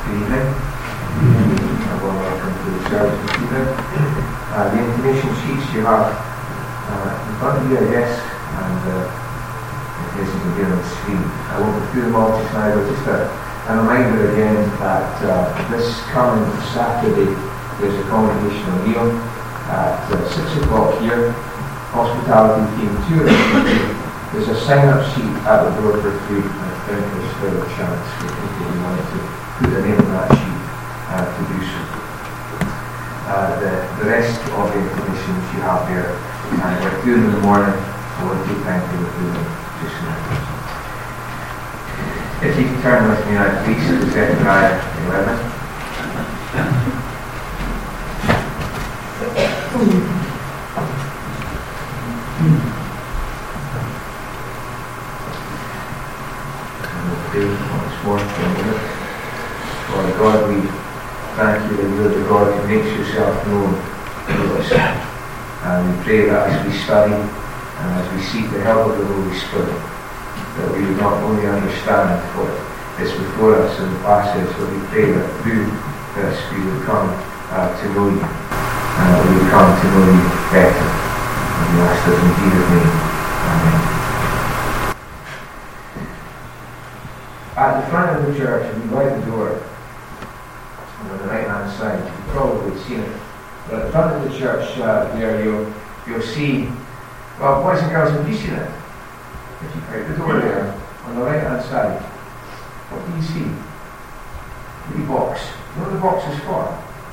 Good evening. Welcome to the service this evening. The information sheets you have in front of you, I guess, and in case you can get on the screen. I won't go through them all just now, but just a reminder again that this coming Saturday there's a congregational meal at 6 o'clock here. Hospitality team 2 There's a sign-up sheet at the door for food, and I think there's still a chance for people who want to put their name on that sheet to do so. The rest of the information you have there, we're doing in the morning, I won't take time to go through them just now. If you can turn with me now, please, to Zechariah 11. Once more for a minute. Lord God, we thank you that you are the God who makes yourself known to us. And we pray that as we study and as we seek the help of the Holy Spirit, that we would not only understand what is before us in the passage, but we pray that through this we would come to know you, and that we would come to know you better. And we ask this in Jesus' name. Amen. At the front of the church, if you go out the door, on the right hand side, you've probably seen it. But at the front of the church there, you'll see, well, boys and girls, have you seen it? If you out the door there, on the right hand side, what do you see? A wee box. You know what the box is for?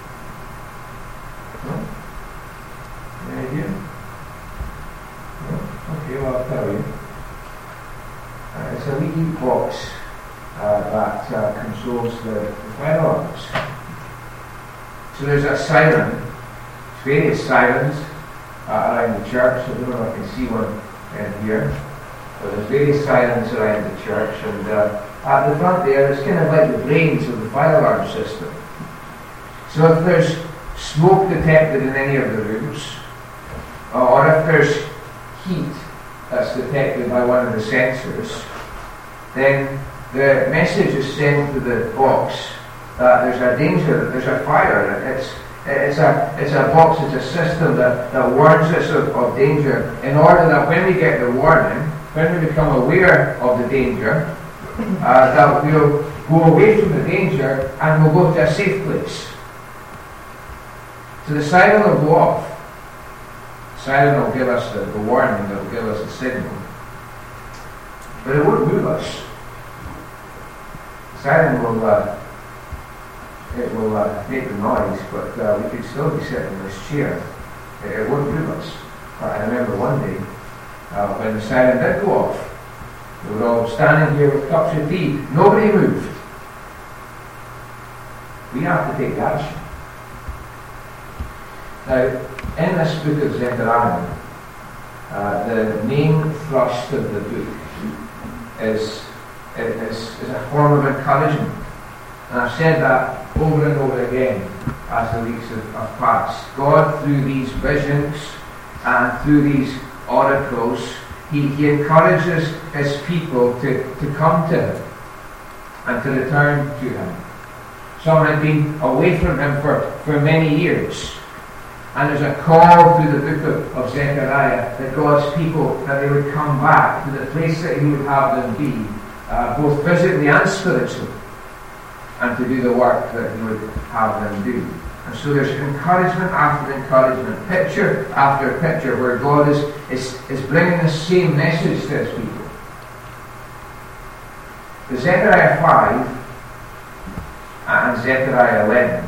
No? Any idea? No? Okay, well, I'll tell you. It's a wee box that controls the fire alarms. So there's a siren, various sirens around the church. I don't know if I can see one in here, but there's various sirens around the church, and at the front there, it's kind of like the brains of the fire alarm system. So if there's smoke detected in any of the rooms, or if there's heat that's detected by one of the sensors, then the message is sent to the box that there's a danger, that there's a fire. It's a box, it's a system that warns us of danger, in order that when we get the warning, when we become aware of the danger, that we'll go away from the danger and we'll go to a safe place. So the siren will go off. The siren will give us the warning, it will give us the signal. But it won't move us. The siren will make the noise, but we could still be sitting in this chair. It won't move us. I remember one day when the siren did go off, we were all standing here with cups of tea. Nobody moved. We have to take action. Now, in this book of Zechariah, the main thrust of the book is a form of encouragement. And I've said that over and over again as the weeks have passed. God, through these visions and through these oracles, He encourages His people to come to Him and to return to Him. Some had been away from Him for many years. And there's a call through the book of Zechariah that God's people, that they would come back to the place that He would have them be, both physically and spiritually, and to do the work that He would have them do. And so there's encouragement after encouragement, picture after picture, where God is bringing the same message to His people. The Zechariah 5 and Zechariah 11,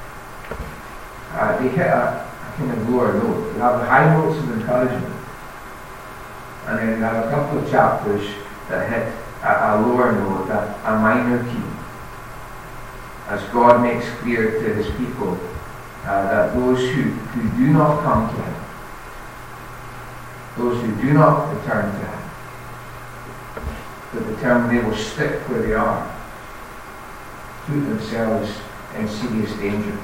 they hit a kind of lower note. You have the high notes of encouragement, and then you have a couple of chapters that hit a lower note, a minor key, as God makes clear to His people that those who do not come to Him, those who do not return to Him, that determine they will stick where they are, put themselves in serious danger.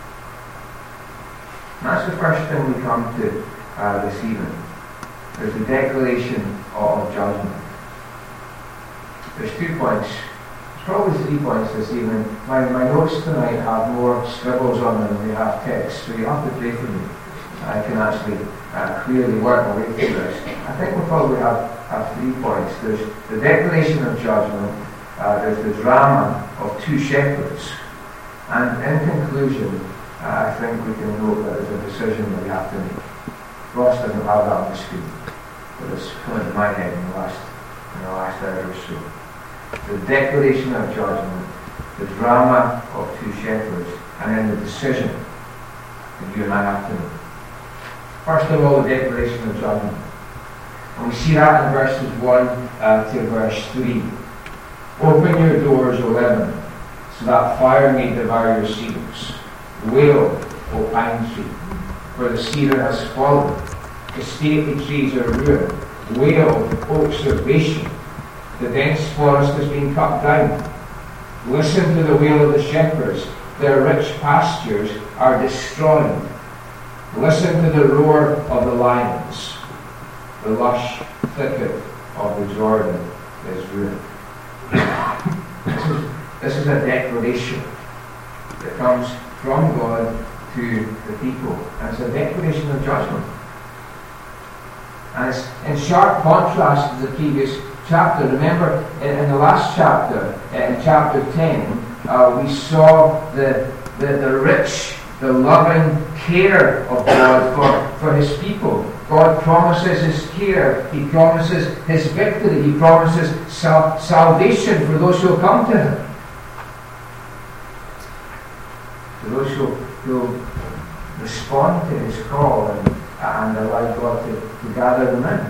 And that's the first thing we come to this evening. There's the declaration of judgment. There's 2 points. Probably 3 points this evening. My notes tonight have more scribbles on them than they have text, so you have to pray for me. I can actually clearly work my way through this. I think we'll probably have 3 points. There's the declaration of judgment, there's the drama of two shepherds, and in conclusion, I think we can note that there's a decision that we have to make. Ross doesn't have that on the screen, but it's come into my head in the last hour or so. The declaration of judgment, the drama of two shepherds, and then the decision that you and I have to make. First of all, the declaration of judgment. And we see that in verses 1 to verse 3. Open your doors, O Lebanon, so that fire may devour your cedars. Wail, O pine tree, for the cedar has fallen. The stately trees are ruined. Wail, oaks of Bashan. The dense forest has been cut down. Listen to the wail of the shepherds. Their rich pastures are destroyed. Listen to the roar of the lions. The lush thicket of the Jordan is ruined. This is a declaration that comes from God to the people. And it's a declaration of judgment. And it's in sharp contrast to the previous chapter. Remember, in the last chapter, in chapter 10, we saw the rich, the loving care of God for his people. God promises his care. He promises his victory. He promises salvation for those who will come to him. For those who will respond to his call and allow God to gather them in.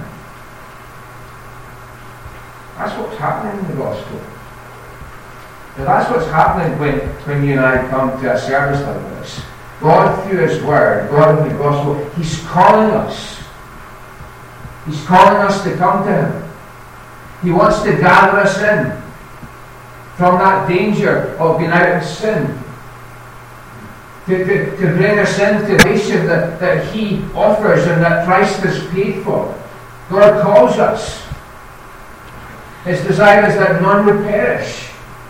That's what's happening in the gospel. Now that's what's happening when you and I come to a service like this. God through his word, God in the gospel, he's calling us. He's calling us to come to him. He wants to gather us in from that danger of being out of sin. To bring us into salvation that he offers and that Christ has paid for. God calls us. His desire is that none would perish.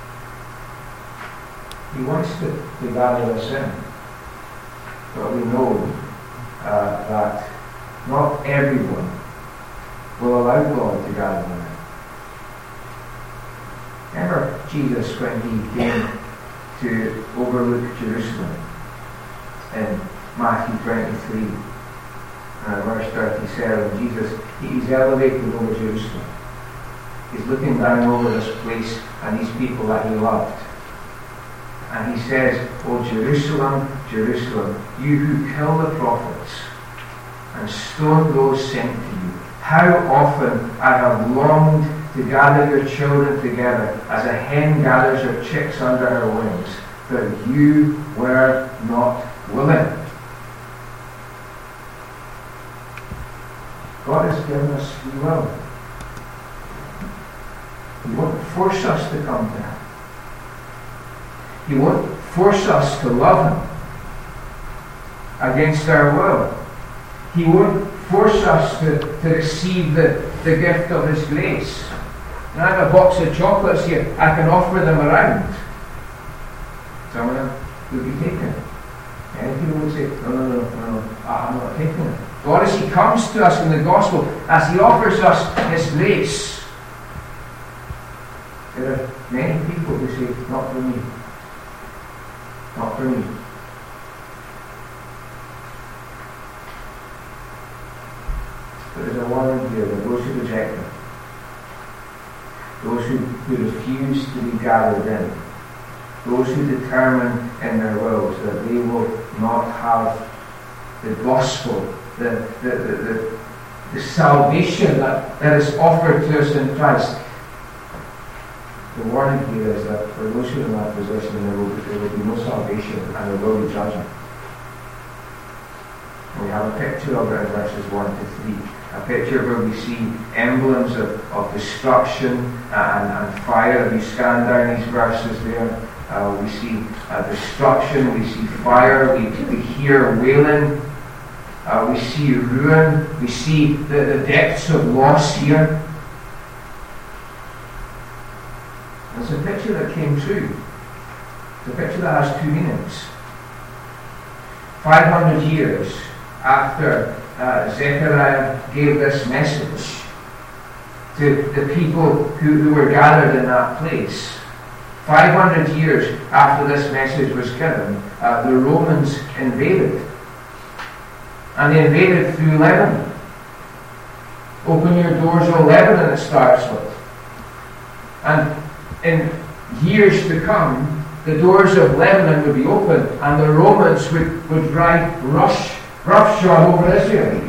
He wants to gather us in. But we know that not everyone will allow God to gather them in. Remember Jesus when he came to overlook Jerusalem in Matthew 23 verse 37. Jesus, he's elevated over Jerusalem. He's looking down over this place and these people that he loved. And he says, "O Jerusalem, Jerusalem, you who kill the prophets and stone those sent to you, how often I have longed to gather your children together as a hen gathers her chicks under her wings, but you were not willing." God has given us free will. He won't force us to come to him. He won't force us to love him against our will. He won't force us to receive the gift of his grace. And I have a box of chocolates here. I can offer them around. Some of them will be taken. And people will say, no, I'm not taking it. God, as he comes to us in the gospel, as he offers us his grace, there are many people who say, not for me. Not for me. But there's a warning here that those who reject him, those who refuse to be gathered in, those who determine in their wills that they will not have the gospel, the salvation that is offered to us in Christ. The warning here is that for those who are in that position, there will be no salvation and there will be judgment. And we have a picture of it in verses 1 to 3. A picture where we see emblems of destruction and fire. If you scan down these verses there, we see destruction, we see fire, we hear wailing, we see ruin, we see the depths of loss here. It's a picture that came true. It's a picture that has two meanings. 500 years after Zechariah gave this message to the people who were gathered in that place, 500 years after this message was given, the Romans invaded. And they invaded through Lebanon. Open your doors, O Lebanon, it starts with. And in years to come, the doors of Lebanon would be open, and the Romans would drive roughshod over Israel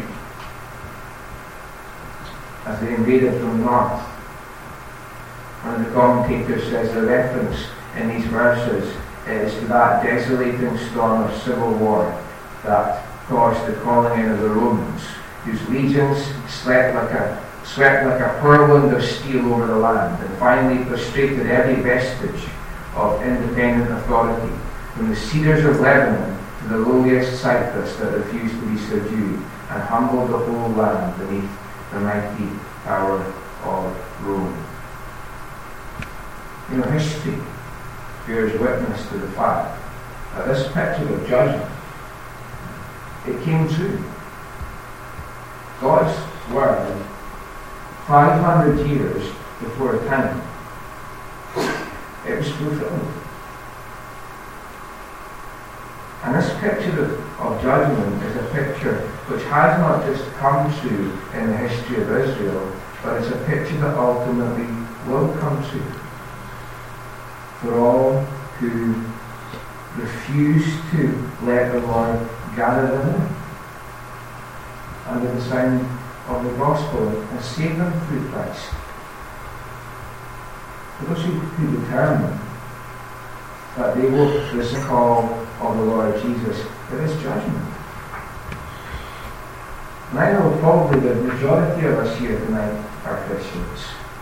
as they invaded from north. One of the commentators says the reference in these verses is to that desolating storm of civil war that caused the calling in of the Romans, whose legions swept like a whirlwind of steel over the land, and finally frustrated every vestige of independent authority, from the cedars of Lebanon to the lowliest cypress that refused to be subdued, and humbled the whole land beneath the mighty power of Rome. You know, history bears witness to the fact that this picture of judgment, it came true. God's word, 500 years before time, it was fulfilled. And this picture of judgment is a picture which has not just come true in the history of Israel, but it's a picture that ultimately will come true for all who refuse to let the Lord gather them in under the sound of the gospel and save them through Christ. For those who determine that they will resist the call of the Lord Jesus, there is judgment. And I know probably the majority of us here tonight are Christians.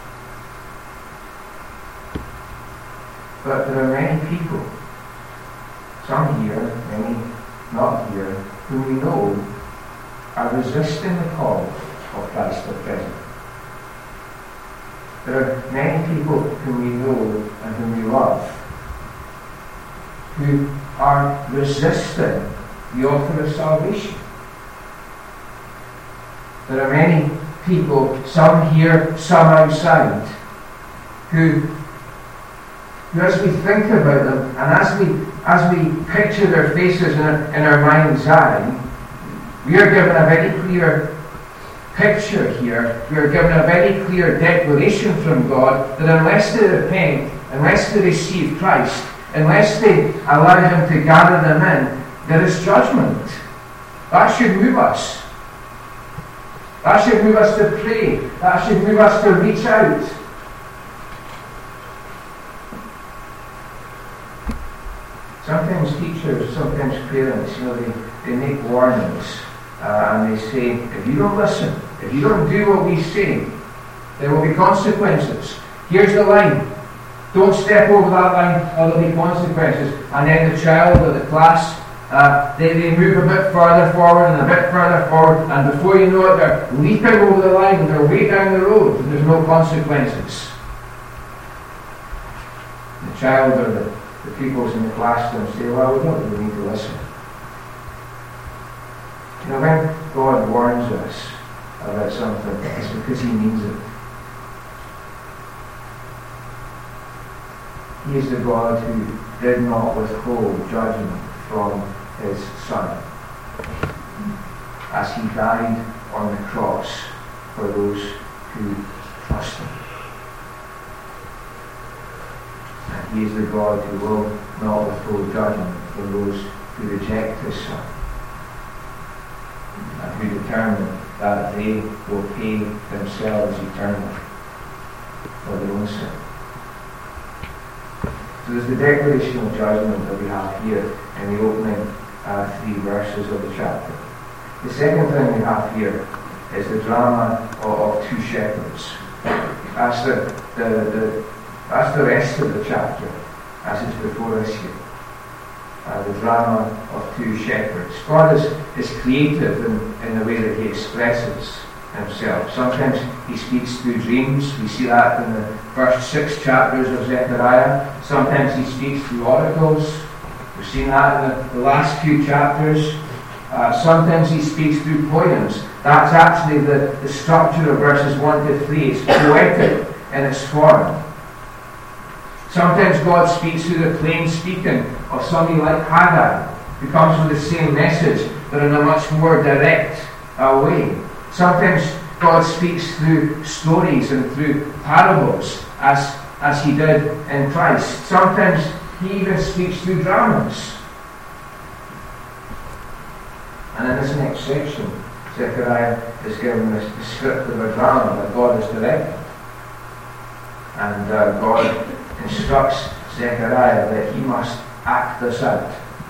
But there are many people, some here, many not here, whom we know are resisting the call of Christ at present. There are many people whom we know and whom we love who are resisting the offer of salvation. There are many people, some here, some outside, who as we think about them and as we picture their faces in our mind's eye, we are given a very clear picture here. We are given a very clear declaration from God that unless they repent, unless they receive Christ, unless they allow Him to gather them in, there is judgment. That should move us. That should move us to pray. That should move us to reach out. Sometimes teachers, sometimes parents, they make warnings and they say, if you don't listen, if you don't do what we say, there will be consequences. Here's the line. Don't step over that line or there will be consequences. And then the child or the class, they move a bit further forward and a bit further forward, and before you know it, they're leaping over the line and they're way down the road and there's no consequences. The child or the peoples in the classroom say, well, we don't really need to listen. When God warns us about something, it's because He means it. He is the God who did not withhold judgment from His Son as He died on the cross for those who trust Him. And He is the God who will not withhold judgment from those who reject His Son and who determine that they will pay themselves eternally for their own sin. So there's the declaration of judgment that we have here in the opening 3 verses of the chapter. The second thing we have here is the drama of two shepherds. That's the rest of the chapter as it's before us here. The drama of two shepherds. God is creative in the way that He expresses himself. Sometimes he speaks through dreams. We see that in the first 6 chapters of Zechariah. Sometimes he speaks through oracles. We've seen that in the last few chapters. Sometimes he speaks through poems. That's actually the structure of verses 1 to 3. It's poetic in its form. Sometimes God speaks through the plain speaking of somebody like Haggai, who comes with the same message, but in a much more direct way. Sometimes God speaks through stories and through parables, as he did in Christ. Sometimes he even speaks through dramas. And in this next section, Zechariah is given the script of a drama that God has directed. And God instructs Zechariah that he must act this out.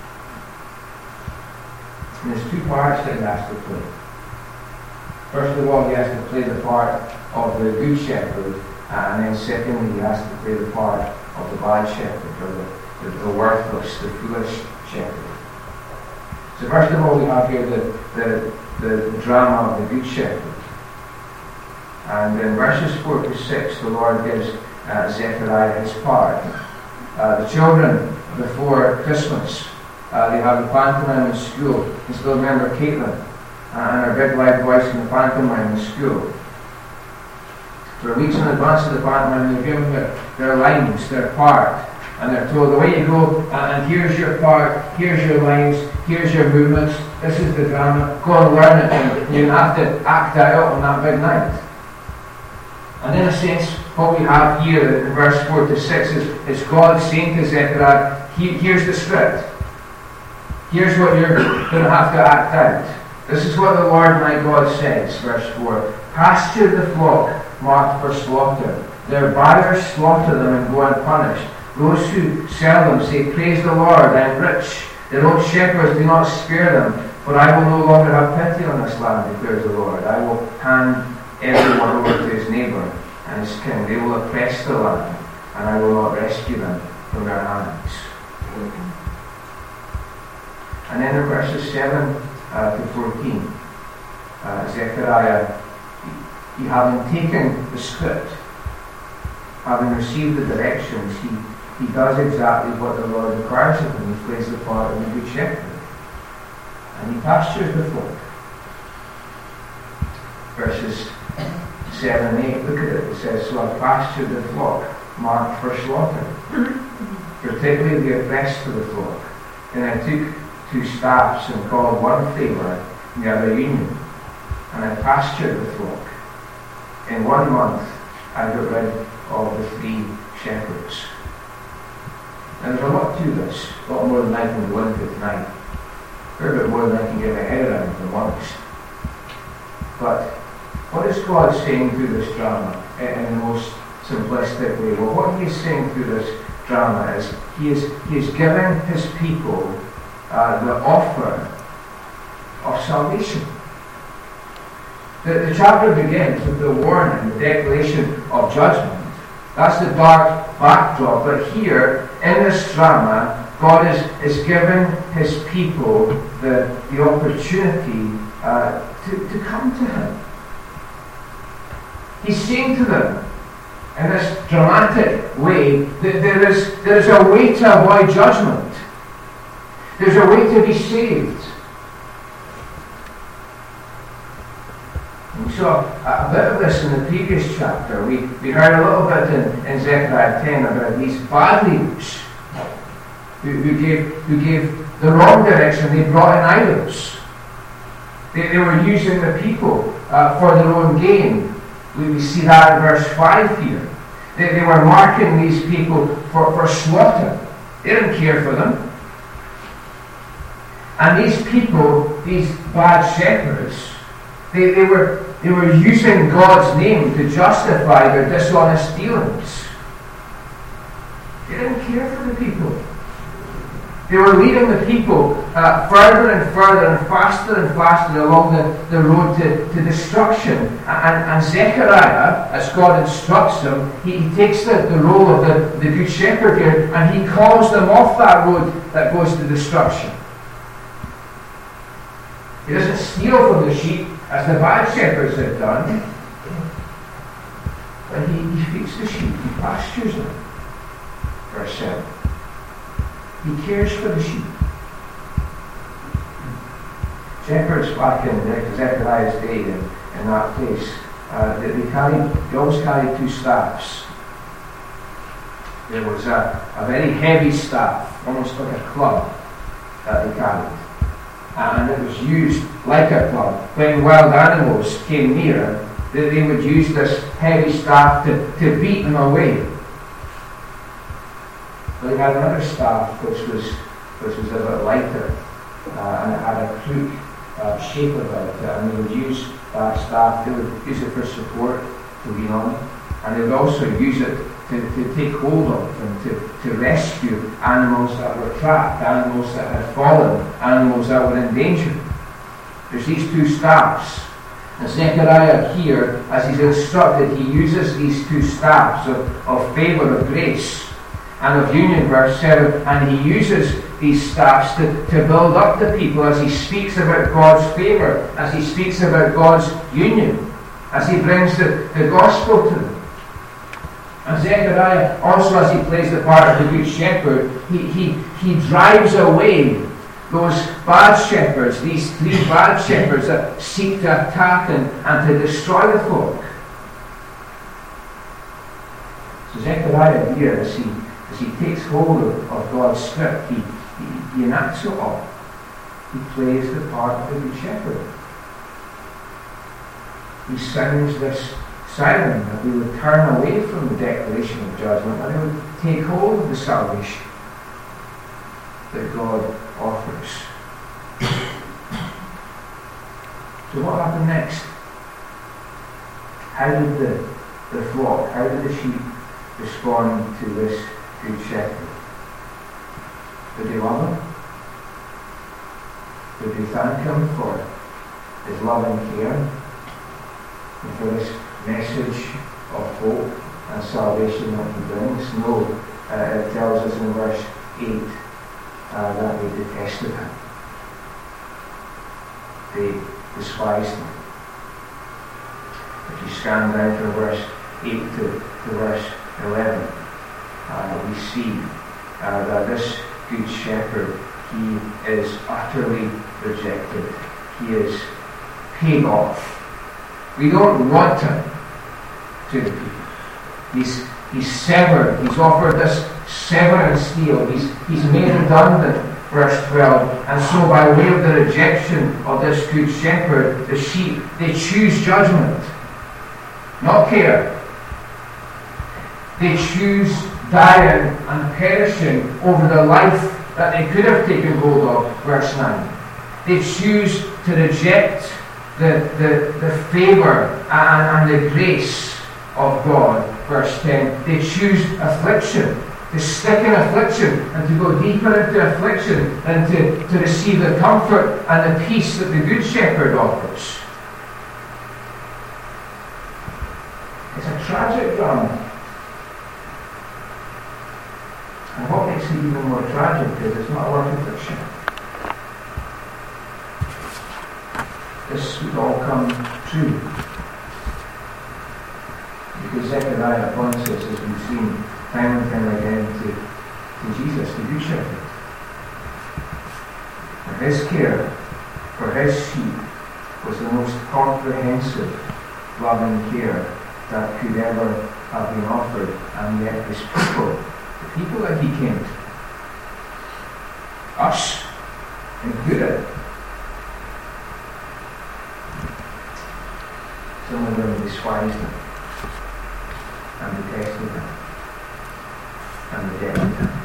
And there's 2 parts that he has to play. First of all, he has to play the part of the good shepherd, and then secondly, he has to play the part of the bad shepherd, or the worthless, the foolish shepherd. So first of all, we have here the drama of the good shepherd. And in verses 4 to 6, the Lord gives Zechariah his part. The children, before Christmas, they have the pantomime in school. You still remember Caitlin and her big loud voice in the pantomime in school. For weeks in advance of the pantomime, they're given their lines, their part. And they're told, away you go, and here's your part, here's your lines, here's your movements, this is the drama, go and learn it, and you have to act that out on that big night. And in a sense, what we have here in verse 4 to 6 is God saying to Zechariah, here's the script. Here's what you're going to have to act out. This is what the Lord my God says, verse 4. Pasture the flock marked for slaughter. Their buyers slaughter them and go unpunished. Those who sell them say, praise the Lord, I am rich. Their own shepherds do not spare them, for I will no longer have pity on this land, declares the Lord. I will hand everyone over to his neighbour and his king. They will oppress the land, and I will not rescue them from their hands. And then in verses 7 to 14, Zechariah, he having taken the script, having received the directions, he does exactly what the Lord requires of him. He plays the part of the good shepherd. And he pastures the flock. Verses 7 and 8, look at it. It says, so I pastured the flock, marked for slaughter, particularly the oppressed of the flock. And I took 2 staffs and called one favour and the other union. And I pastured the flock. In 1 month I got rid of the 3 shepherds. And there's a lot to this, a lot more than I can go into tonight. A fair bit more than I can get my head around, if I'm honest. But what is God saying through this drama in the most simplistic way? Well, what he is saying through this drama is he is giving his people the offer of salvation. The chapter begins with the warning, the declaration of judgment. That's the dark backdrop. But here, in this drama, God is giving his people the opportunity to come to him. He's saying to them, in this dramatic way, that there is a way to avoid judgment. There's a way to be saved. We saw a bit of this in the previous chapter. We heard a little bit in Zechariah 10 about these bad leaders who gave the wrong direction. They brought in idols. They were using the people for their own gain. We see that in verse 5 here. They were marking these people for slaughter. They didn't care for them. And these people, these bad shepherds, they were using God's name to justify their dishonest dealings. They didn't care for the people. They were leading the people further and further and faster along the road to destruction. And Zechariah, as God instructs him, he takes the role of the good shepherd here, and he calls them off that road that goes to destruction. He doesn't steal from the sheep. as the bad shepherds had done. But he feeds the sheep, he pastures them. Verse 7. He cares for the sheep. Shepherds back in Zechariah's day in that place, they always carried two staffs. There was a very heavy staff, almost like a club, that they carried. And it was used like a club. When wild animals came near, they would use this heavy staff to beat them away. But they had another staff which was a bit lighter, and it had a crook shape about it, and they would use that staff, they would use it for support, to lean on, and they would also use it to take hold of and to rescue animals that were trapped, animals that had fallen, animals that were in danger. There's these two staffs. And Zechariah here, as he's instructed, he uses these two staffs of favour, of grace, and of union, verse 7, and he uses these staffs to build up the people as he speaks about God's favour, as he speaks about God's union, as he brings the gospel to them. And Zechariah, also as he plays the part of the good shepherd, he drives away those bad shepherds, these three bad shepherds that seek to attack and to destroy the flock. So Zechariah here, as he takes hold of God's script, he enacts it all. He plays the part of the good shepherd. He sounds this siren that we would turn away from the declaration of judgment and we would take hold of the salvation that God offers. So what happened next? How did the flock, how did the sheep respond to this good shepherd? Did they love him? Did they thank him for his love and care and for this message of hope and salvation that he brings? No, it tells us in verse 8 that they detested him. They despised him. If you scan down from verse 8 to verse 11, we see that this good shepherd, he is utterly rejected. He is paid off. We don't want him to the people. He's severed. He's offered this severance deal. He's made redundant, verse 12. And so by way of the rejection of this good shepherd, the sheep, they choose judgment, not care. They choose dying and perishing over the life that they could have taken hold of, verse 9. They choose to reject the favour and the grace of God, verse 10. They choose affliction, to stick in affliction and to go deeper into affliction than to receive the comfort and the peace that the Good Shepherd offers. It's a tragic drama. And what makes it even more tragic is it's not a work of fiction. This would all come true. Because Zechariah points us, as we've seen time and time again, to Jesus, the Good Shepherd. And his care for his sheep was the most comprehensive, loving care that could ever have been offered, and yet his people, the people that he came to, us included, some of them despised him and detested him and rejected him.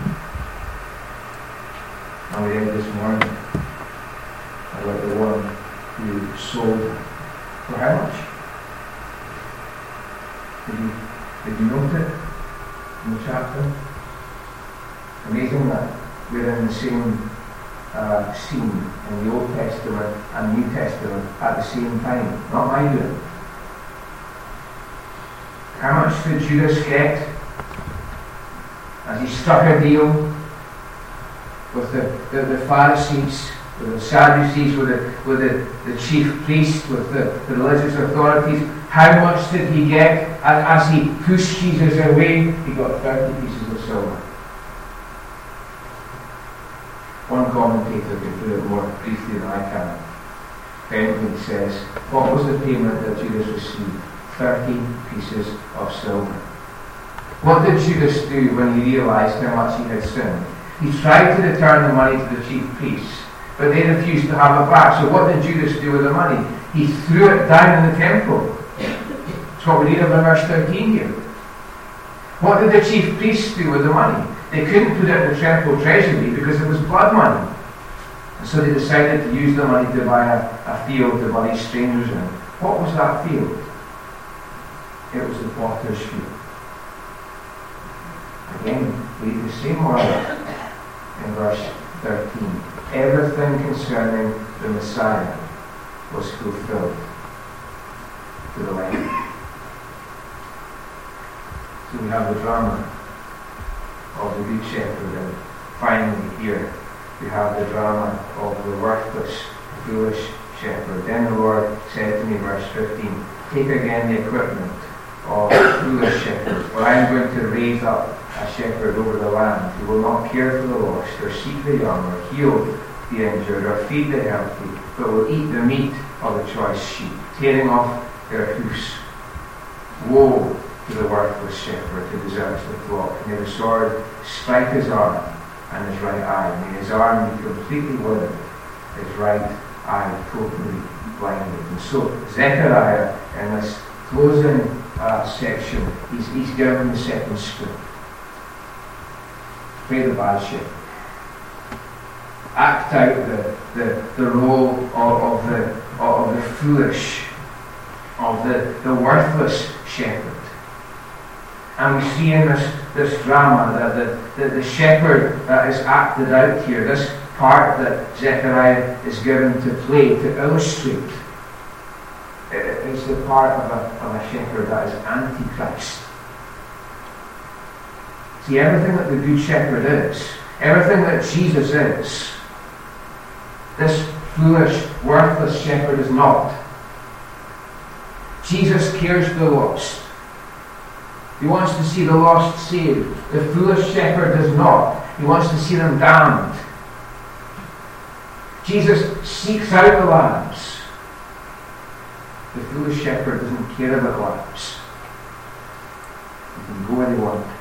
And we read this morning about the one who sold him. For how much? Did you note it in the chapter? Amazing that we're in the same scene in the Old Testament and New Testament at the same time. Not my doing. How much did Judas get as he struck a deal with the Pharisees, with the Sadducees, with the chief priests, with the religious authorities. How much did he get as he pushed Jesus away? He got 30 pieces of silver. One commentator can put it more briefly than I can. Bentley says, what was the payment that Judas received? 30 pieces of silver. What did Judas do when he realized how much he had sinned? He tried to return the money to the chief priests, but they refused to have it back. So what did Judas do with the money? He threw it down in the temple. That's what we read about in verse 13 here. What did the chief priests do with the money? They couldn't put it in the temple treasury because it was blood money. And so they decided to use the money to buy a field to buy strangers in. What was that field? It was the potter's field. Again, read the same word in verse 13. Everything concerning the Messiah was fulfilled to the letter. So we have the drama of the Good Shepherd, and finally here we have the drama of the worthless, foolish shepherd. Then the Lord said to me, verse 15, take again the equipment of the foolish shepherd, for I am going to raise up a shepherd over the land who will not care for the lost, or seek the young, or heal the injured, or feed the healthy, but will eat the meat of the choice sheep, tearing off their hoofs. Woe to the worthless shepherd who deserts the flock. May the sword strike his arm and his right eye. May his arm be completely withered, his right eye totally blinded. And so Zechariah, in this closing section, he's given the second script. Play the bad shepherd. Act out the role of the foolish, of the worthless shepherd. And we see in this drama that the shepherd that is acted out here, this part that Zechariah is given to play, to illustrate, is the part of a shepherd that is Antichrist. See, everything that the Good Shepherd is, everything that Jesus is, this foolish, worthless shepherd is not. Jesus cares for the lost. He wants to see the lost saved. The foolish shepherd does not. He wants to see them damned. Jesus seeks out the lambs. The foolish shepherd doesn't care about lambs. He can go where they want.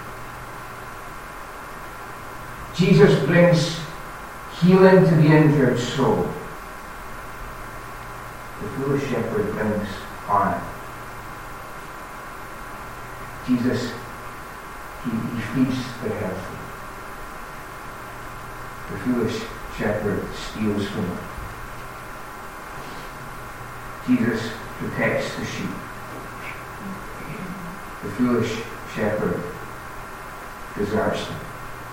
Jesus brings healing to the injured soul. The foolish shepherd brings harm. Jesus, he feeds the healthy. The foolish shepherd steals from them. Jesus protects the sheep. The foolish shepherd deserts them.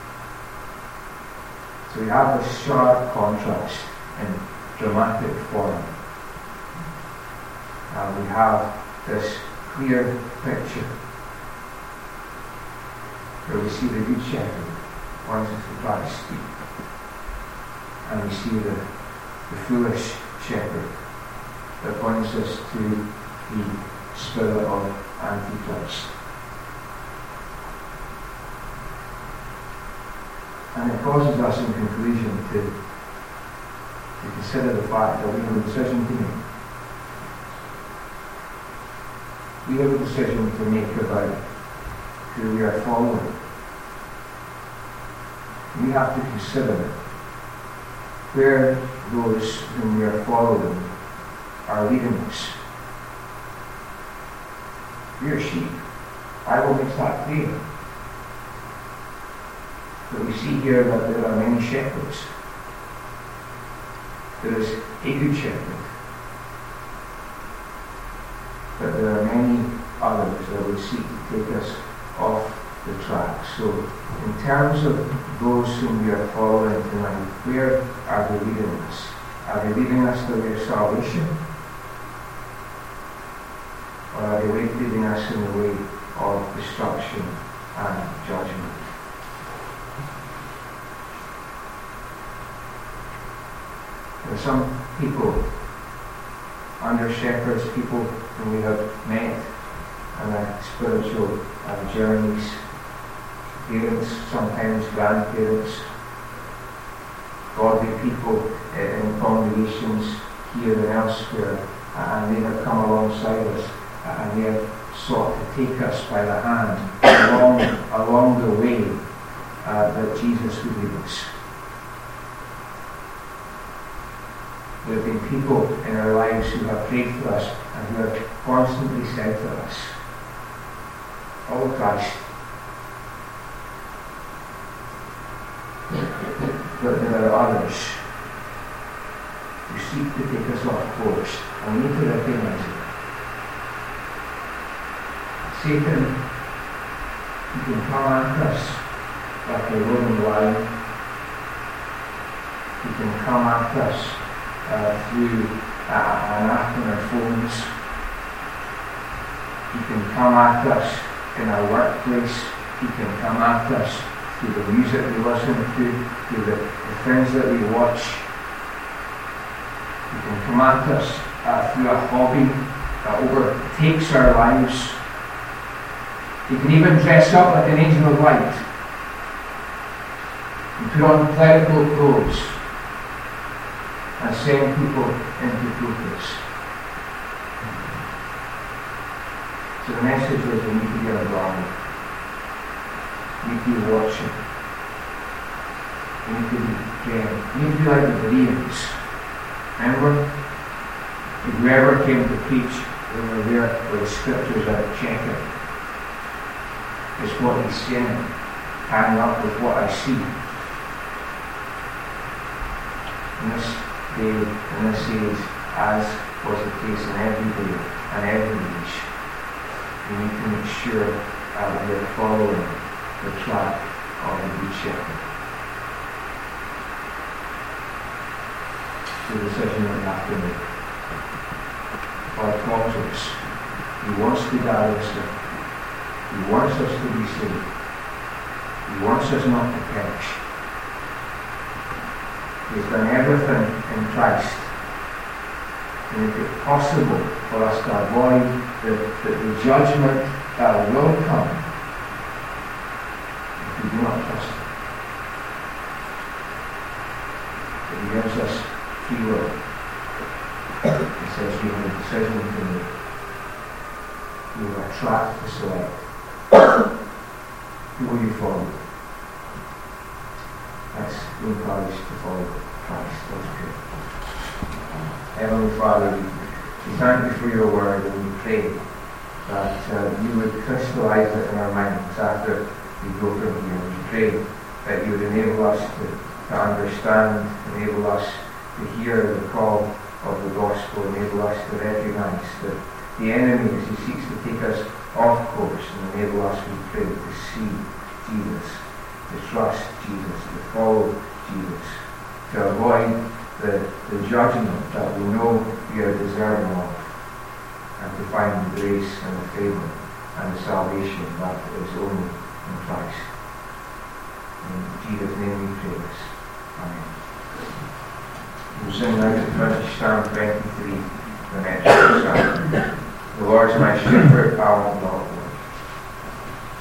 So we have this sharp contrast in dramatic form. And we have this clear picture where we see the Good Shepherd points us to Christ, and we see the foolish shepherd that points us to the spirit of Antichrist. And it causes us in conclusion to consider the fact that we have a decision to make. We have a decision to make about who we are following. We have to consider where those whom we are following are leading us. We are sheep. The Bible makes that clear. But we see here that there are many shepherds. There is a good shepherd. But there are many others that will seek to take us off the track. So, in terms of those whom we are following tonight, where are they leading us? Are they leading us the way of salvation? Or are they leading us in the way of destruction and judgment? There's some people, under shepherds, people whom we have met on our spiritual journeys, parents, sometimes grandparents, godly people in congregations here and elsewhere, and they have come alongside us, and they have sought to take us by the hand along the way that Jesus would lead us. There have been people in our lives who have prayed for us and who have constantly said to us, "Follow Christ." But there are others who seek to take us off course, and we need to recognize it. Satan, he can come at us like a roaring lion. He can come at us through an app on our phones. He can come at us in our workplace. He can come at us through the music we listen to, through the things that we watch. He can come at us through a hobby that overtakes our lives. He can even dress up like an angel of light and put on clerical clothes and send people into pulpits. So the message is we need to be on guard. We need to be watching. We need to be praying. We need to be like the Bereans. Remember? If we ever came to preach, we were there with the scriptures out checking. Is what he's saying hang up with what I see? In this day, in this age, as was the case in every day and every age, we need to make sure we are following the track of the Good Shepherd. The decision that we have to make. God calls us. He wants to gather us in. He wants us to be saved. He wants us not to perish. He's done everything in Christ to make it possible for us to avoid the judgment that will come if we do not trust Him. But He gives us free will. He says we have a decision to make. We have a track to select. Who will you follow? Let's be encouraged to follow Christ. Let's pray. Heavenly Father, we thank you for your word, and we pray that you would crystallize it in our minds after we go from here. We pray that you would enable us to understand, enable us to hear the call of the gospel, enable us to recognize that the enemy, as he seeks to take us off course, and enable us, we pray, to see Jesus, to trust Jesus, to follow Jesus, to avoid the judgment that we know we are deserving of, and to find the grace and the favour and the salvation that is only in Christ. In Jesus' name we pray this. Amen. We'll sing now to finish Psalm 23, the next psalm. The Lord is my shepherd, I will not